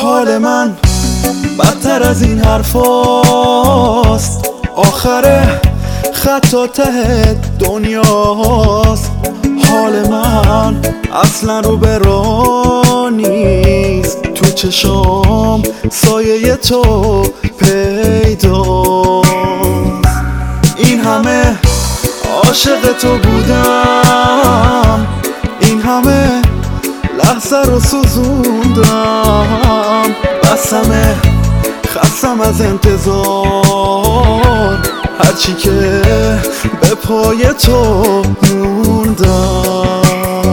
حال من بدتر از این حرفاست، آخر خط تا ته دنیاست. حال من اصلا رو به راه نیست، تو چشام سایه تو پیداست. این همه عاشق تو بودم، این همه لحظه رو سوزوندم، بسمه خستم از انتظار، هرچی که به پای تو موندم.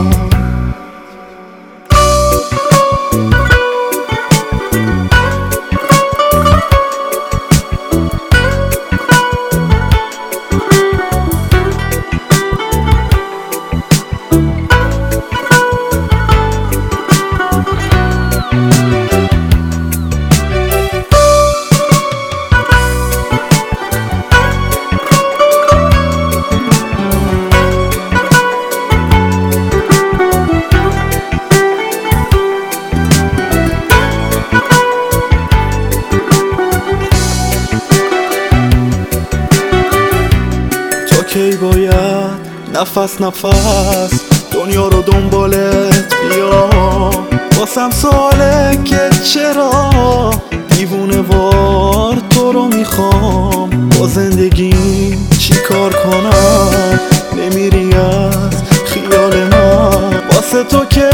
کی باید نفس نفس دنیا رو دنبالت بیام، واسم سواله که چرا دیوونه وار تو رو میخوام. با زندگیم چی کار کنم، نمیری از خیال من، واسه تو که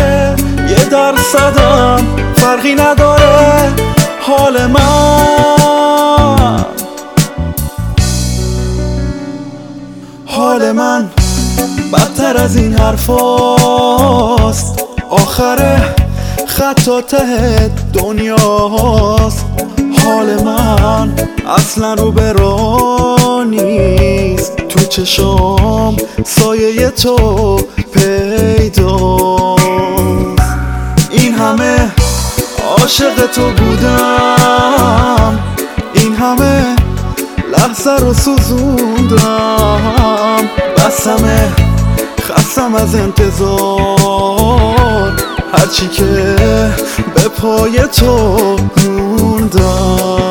1% فرقی نداره حال من. حال من بدتر از این حرفاست، آخر خط تا ته دنیاست. حال من اصلا رو به راه نیست، تو چشام سایه تو پیداست. این همه عاشق تو بودم، این همه لحظه رو سوزوندم، بسمه خستم از انتظار، هرچی که به پای تو موندم.